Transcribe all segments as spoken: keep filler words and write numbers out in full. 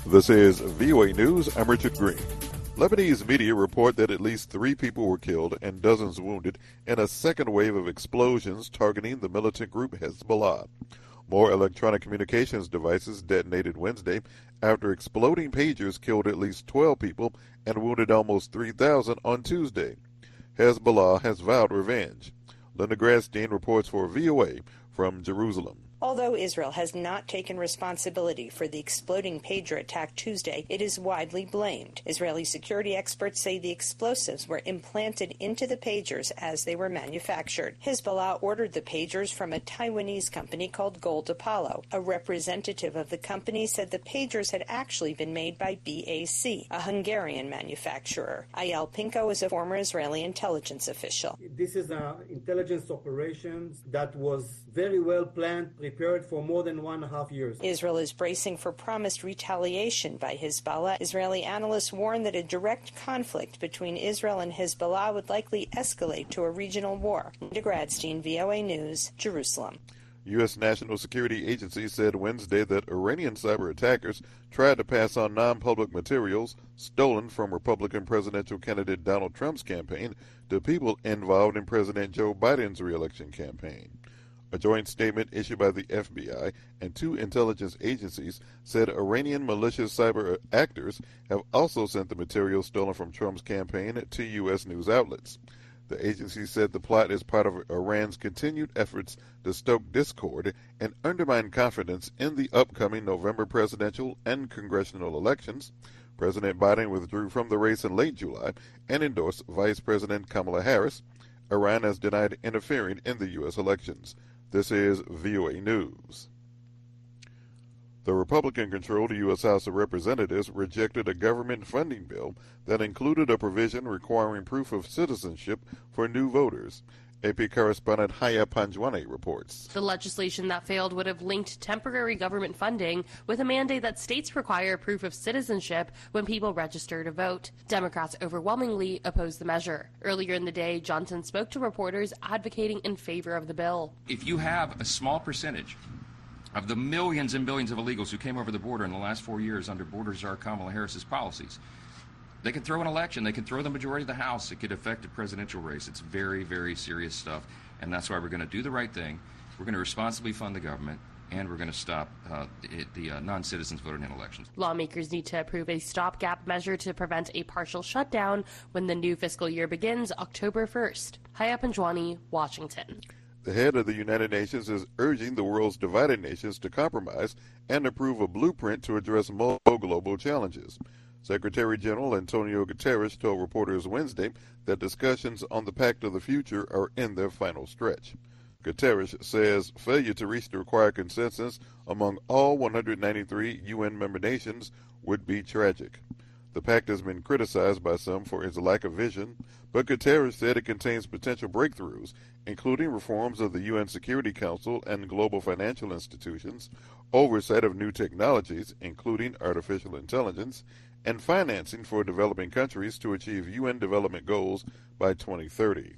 This is V O A News. I'm Richard Green. Lebanese media report that at least three people were killed and dozens wounded in a second wave of explosions targeting the militant group Hezbollah. More electronic communications devices detonated Wednesday after exploding pagers killed at least twelve people and wounded almost three thousand on Tuesday. Hezbollah has vowed revenge. Linda Gradstein reports for V O A from Jerusalem. Although Israel has not taken responsibility for the exploding pager attack Tuesday, it is widely blamed. Israeli security experts say the explosives were implanted into the pagers as they were manufactured. Hezbollah ordered the pagers from a Taiwanese company called Gold Apollo. A representative of the company said the pagers had actually been made by B A C, a Hungarian manufacturer. Ayal Pinko is a former Israeli intelligence official. This is an intelligence operation that was very well planned, prepared for more than one and a half years. Israel is bracing for promised retaliation by Hezbollah. Israeli analysts warn that a direct conflict between Israel and Hezbollah would likely escalate to a regional war. Linda Gradstein, V O A News, Jerusalem. U S. National Security Agency said Wednesday that Iranian cyber attackers tried to pass on non-public materials stolen from Republican presidential candidate Donald Trump's campaign to people involved in President Joe Biden's re-election campaign. A joint statement issued by the F B I and two intelligence agencies said Iranian malicious cyber actors have also sent the material stolen from Trump's campaign to U S news outlets. The agency said the plot is part of Iran's continued efforts to stoke discord and undermine confidence in the upcoming November presidential and congressional elections. President Biden withdrew from the race in late July and endorsed Vice President Kamala Harris. Iran has denied interfering in the U S elections. This is V O A News. The Republican-controlled U S. House of Representatives rejected a government funding bill that included a provision requiring proof of citizenship for new voters. A P correspondent Haya Panjwani reports. The legislation that failed would have linked temporary government funding with a mandate that states require proof of citizenship when people register to vote. Democrats overwhelmingly opposed the measure. Earlier in the day, Johnson spoke to reporters advocating in favor of the bill. If you have a small percentage of the millions and billions of illegals who came over the border in the last four years under border czar Kamala Harris's policies, they could throw an election. They could throw the majority of the House. It could affect a presidential race. It's very, very serious stuff, and that's why we're going to do the right thing. We're going to responsibly fund the government, and we're going to stop uh, it, the uh, non-citizens voting in elections. Lawmakers need to approve a stopgap measure to prevent a partial shutdown when the new fiscal year begins October first. Haya Panjwani, Washington. The head of the United Nations is urging the world's divided nations to compromise and approve a blueprint to address multiple global challenges. Secretary General Antonio Guterres told reporters Wednesday that discussions on the Pact of the Future are in their final stretch. Guterres says failure to reach the required consensus among all one hundred ninety-three U N member nations would be tragic. The pact has been criticized by some for its lack of vision, but Guterres said it contains potential breakthroughs, including reforms of the U N Security Council and global financial institutions, oversight of new technologies, including artificial intelligence, and financing for developing countries to achieve U N development goals by twenty thirty.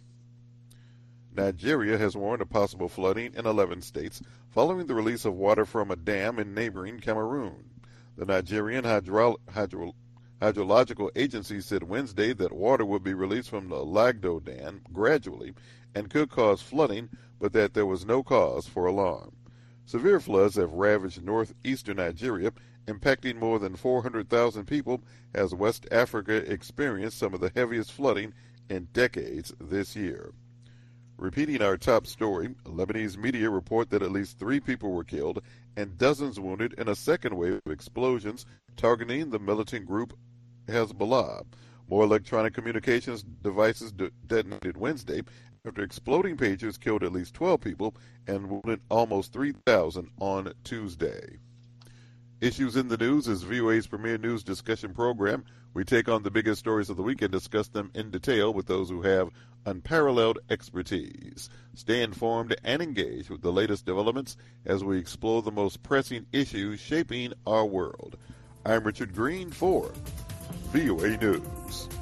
Nigeria has warned of possible flooding in eleven states following the release of water from a dam in neighboring Cameroon. The Nigerian Hydro- Hydro- Hydrological Agency said Wednesday that water would be released from the Lagdo Dam gradually and could cause flooding, but that there was no cause for alarm. Severe floods have ravaged northeastern Nigeria, impacting more than four hundred thousand people as West Africa experienced some of the heaviest flooding in decades this year. Repeating our top story, Lebanese media report that at least three people were killed and dozens wounded in a second wave of explosions targeting the militant group Hezbollah. More electronic communications devices de- detonated Wednesday after exploding pagers killed at least twelve people and wounded almost three thousand on Tuesday. Issues in the News is V O A's premier news discussion program. We take on the biggest stories of the week and discuss them in detail with those who have unparalleled expertise. Stay informed and engaged with the latest developments as we explore the most pressing issues shaping our world. I'm Richard Green for V O A News.